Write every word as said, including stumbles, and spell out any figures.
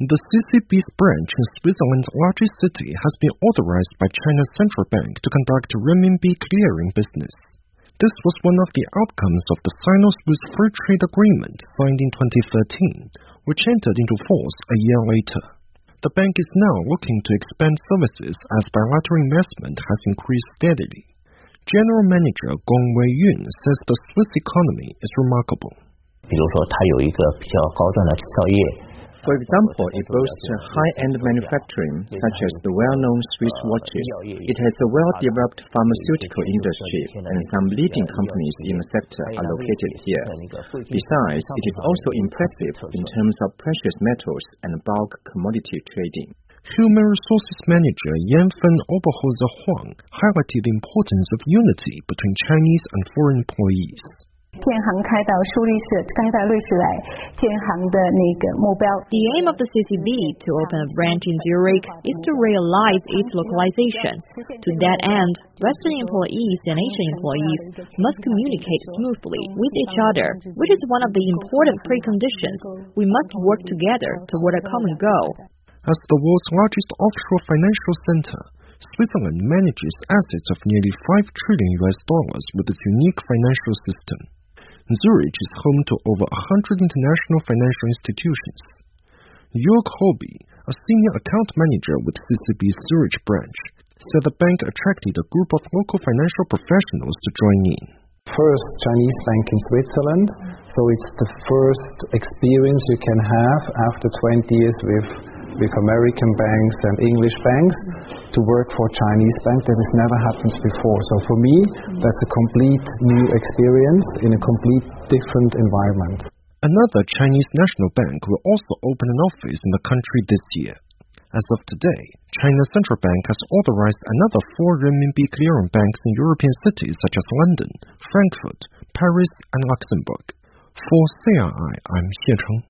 The C C B's branch in Switzerland's largest city has been authorized by China's central bank to conduct renminbi clearing business. This was one of the outcomes of the Sino-Swiss Free Trade Agreement signed in twenty thirteen, which entered into force a year later. The bank is now looking to expand services as bilateral investment has increased steadily. General Manager Gong Weiyun says the Swiss economy is remarkable. 比如说，它有一个比较高端的制造业。 For example, it boasts high-end manufacturing, such as the well-known Swiss watches. It has a well-developed pharmaceutical industry, and some leading companies in the sector are located here. Besides, it is also impressive in terms of precious metals and bulk commodity trading. Human Resources Manager Yanfen Oberholzer Huang highlighted the importance of unity between Chinese and foreign employees. 建行开到苏黎世，开到瑞士来，建行的那个目标。 The aim of the C C B to open a branch in Zurich is to realize its localization. To that end, Western employees and Asian employees must communicate smoothly with each other, which is one of the important preconditions. We must work together toward a common goal. As the world's largest offshore financial center, Switzerland manages assets of nearly five trillion U S dollars with its unique financial system. Zurich is home to over one hundred international financial institutions. Jörg Hobby, a senior account manager with C C B's Zurich branch, said the bank attracted a group of local financial professionals to join in. First Chinese bank in Switzerland, so it's the first experience you can have after twenty years with with American banks and English banks to work for a Chinese bank. That has never happened before. So for me, that's a complete new experience in a complete different environment. Another Chinese national bank will also open an office in the country this year. As of today, China's central bank has authorized another four renminbi clearing banks in European cities such as London, Frankfurt, Paris, and Luxembourg. For C R I, I'm Xie Cheng.